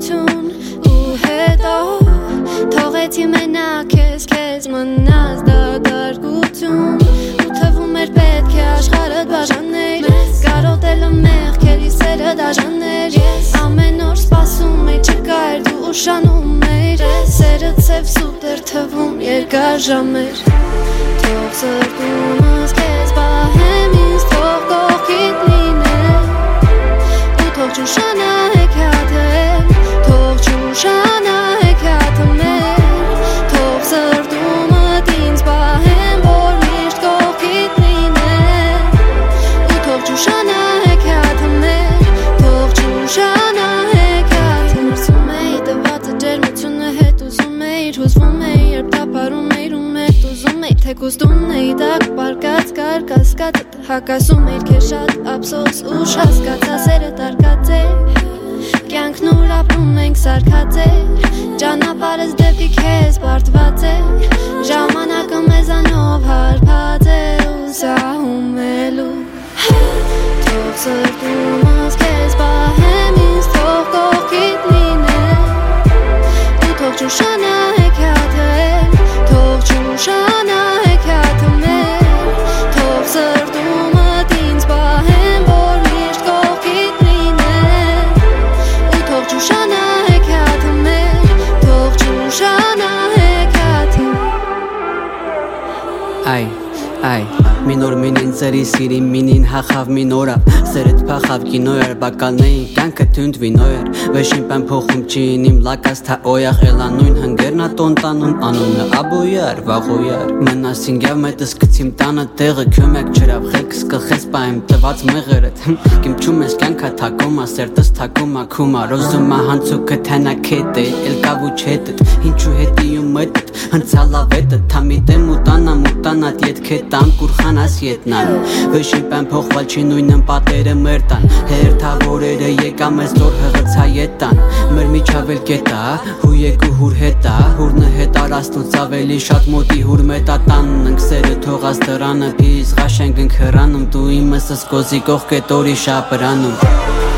դրություն ու հետո թողեցի մենակ քեզ մնաց դատարկություն ու թվում էր պետք է աշխարհդ բաժաներ կարոտելը մեղքերի սերը դաժաներ ամեն օր սպասում էի չկար դու ուշանում էիր սերը ցև սուտ էր թվում երկար ժամեր թող սրտումս քեզ պահեմ ինձ թող կողքիդ լինեմ ու թող ճուշանա հեքիաթել թող ճուշանա հեքիաթը մեր թող սրտումդ ինձ պահեմ որ միշտ կողքիդ լինեմ ու թող ճուշանա հեքիաթը մեր թող ճուշանա հեքիաթը մրսում էի տվածը ջերմությունը հետ ուզում էիր հուզվում էի երբ տապարում էիր ու մետ ուզում էիր թեկուզ տունն էի տակ պարկած կար կասկածը հակասում էիր քեզ շատ ափսոս ուշ հասկացա սերը տարկած է կյանքն ուր ապրում ենք սարքած է ճանապարհս դեպի քեզ բարդված է ժամանակը մեզանով հարբած է ու սահումելու թող սրտումս քեզ պահեմ ինձ թող կողքիդ լինեմ ու թող ճուշանա հեքիաթել թող ճուշանա հեքիաթը մեր թող սրտումդ ինձ պահեմ որ միշտ կողքիդ լինեմ ու թող ճուշանա հեքիաթը մեր թող ճուշանա հեքիաթը Ay, minor minin ծերի սիրի մինին հախավ մինորա Սերդ փախավ կինոյար բակալնեին կյանքը թունդ վինոյար Վեշին պեն փոխում չինիմ լակաս թա օյախ էլանույն հնգերնա տոնտանուն անունը աբոյար վաղոյար Մնասինգյավ մետս կցիմ տանը տեղը քյոմյակ չրավ խելքս կխես պայմ տված մեղերդ Կիմչում ես կյանքա թակոմա սերտս թակոմա քումա Ռոզումա հանցուքը թանա քետ է էլկավու չետդ Ինչու հետիում էտդ հնցալավետդ թամիտեմ մուտանատ ետքետ տան կուրխանաս ետնան Վեշին պեն փոխվալ չի նույնն պատերը մերտան Հերթավորերը եկա մեզ դոր հղծա ետան Մեր միջավել կետա հույեք ու հուր հետա Հուրնը հետ արաստուց ավելի շատ մոտի հուր մետատան Ընքսերը թողած դրանը պիս ղաշենք ընք հրանում Դու իմս ըսկոզի կող կետորի շապրանում